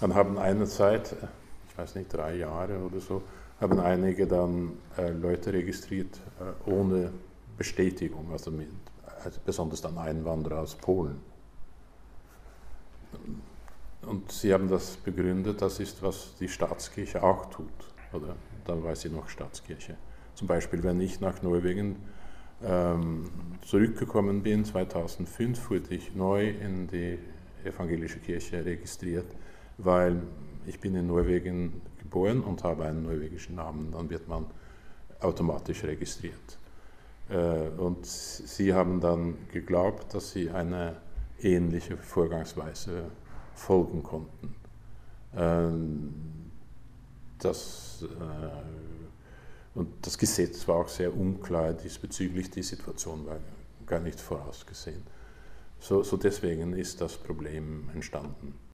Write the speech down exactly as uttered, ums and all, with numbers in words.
Dann haben eine Zeit, ich weiß nicht, drei Jahre oder so, haben einige dann äh, Leute registriert äh, ohne Bestätigung, also, mit, also besonders dann Einwanderer aus Polen. Und sie haben das begründet, das ist, was die Staatskirche auch tut, oder? Dann war sie noch Staatskirche. Zum Beispiel, wenn ich nach Norwegen ähm, zurückgekommen bin, zweitausendfünf, wurde ich neu in die evangelische Kirche registriert, weil ich bin in Norwegen geboren und habe einen norwegischen Namen, dann wird man automatisch registriert. Äh, und sie haben dann geglaubt, dass sie eine ähnliche Vorgangsweise folgen konnten. Ähm, das, äh, und das Gesetz war auch sehr unklar diesbezüglich, die Situation war gar nicht vorausgesehen. So, so deswegen ist das Problem entstanden.